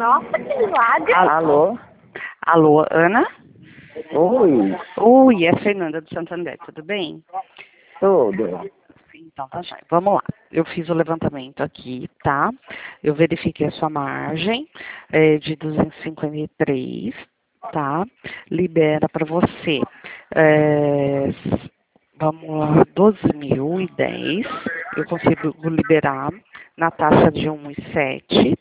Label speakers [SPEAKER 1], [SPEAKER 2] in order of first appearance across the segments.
[SPEAKER 1] Nossa, que milagre!
[SPEAKER 2] Alô?
[SPEAKER 3] Alô, Ana?
[SPEAKER 2] Oi,
[SPEAKER 3] Oi, é a Fernanda do Santander, tudo bem?
[SPEAKER 2] tudo.
[SPEAKER 3] Então tá jóia. Vamos lá. Eu fiz o levantamento aqui, tá? Eu verifiquei a sua margem de 253, tá? Libera para você. Vamos lá, 12.010. Eu consigo liberar na taxa de 1,7.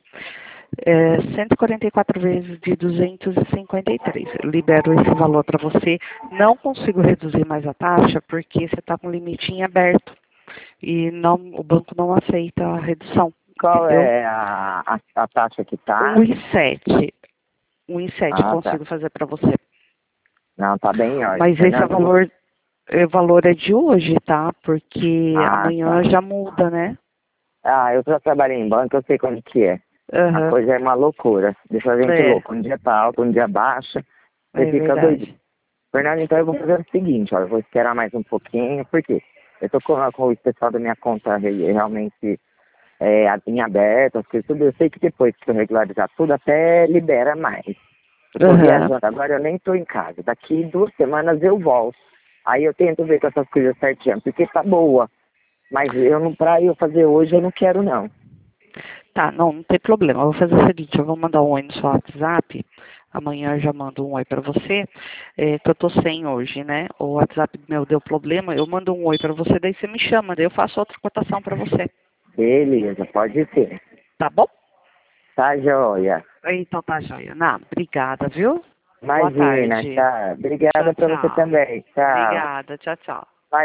[SPEAKER 3] 144 vezes de 253. Eu libero esse valor para você. Não consigo reduzir mais a taxa porque você está com o limite em aberto. E não, o banco não aceita a redução.
[SPEAKER 2] Qual
[SPEAKER 3] Entendeu?
[SPEAKER 2] é a taxa que tá?
[SPEAKER 3] 1,7. 1,7
[SPEAKER 2] Ah, tá.
[SPEAKER 3] consigo fazer para você.
[SPEAKER 2] Não, tá bem, ó.
[SPEAKER 3] Mas esse é o valor é de hoje, tá? Porque
[SPEAKER 2] Ah,
[SPEAKER 3] amanhã
[SPEAKER 2] tá.
[SPEAKER 3] já muda, né?
[SPEAKER 2] Ah, eu já trabalhei em banco, eu sei como que é. A
[SPEAKER 3] Aham,
[SPEAKER 2] coisa é uma loucura. Deixa a gente
[SPEAKER 3] é,
[SPEAKER 2] louco. Um dia tá alto, um dia baixa. Você
[SPEAKER 3] é
[SPEAKER 2] fica doido.
[SPEAKER 3] verdade.
[SPEAKER 2] Fernando, então eu vou fazer o seguinte, ó. Eu vou esperar mais um pouquinho, porque eu tô com o pessoal da minha conta realmente em aberto, as coisas tudo. Eu sei que depois que eu regularizar tudo, até libera mais. Eu tô
[SPEAKER 3] Aham.
[SPEAKER 2] viajando agora, eu nem tô em casa. Daqui 2 semanas eu volto. Aí eu tento ver com essas coisas certinho, porque tá boa. Mas eu não, pra eu fazer hoje, eu não quero não.
[SPEAKER 3] Tá, não tem problema. Eu vou fazer o seguinte, eu vou mandar um oi no seu WhatsApp. Amanhã eu já mando um oi pra você. Que eu tô sem hoje, né? O WhatsApp meu deu problema. Eu mando um oi pra você, daí você me chama, daí eu faço outra cotação pra você.
[SPEAKER 2] Beleza, pode ser.
[SPEAKER 3] Tá bom?
[SPEAKER 2] Tá joia.
[SPEAKER 3] Então tá joia. Não, obrigada, viu? Boa
[SPEAKER 2] Imagina,
[SPEAKER 3] tarde.
[SPEAKER 2] tá.
[SPEAKER 3] Tchau,
[SPEAKER 2] Obrigada pra você
[SPEAKER 3] tchau.
[SPEAKER 2] também. Tchau.
[SPEAKER 3] Obrigada, tchau, tchau.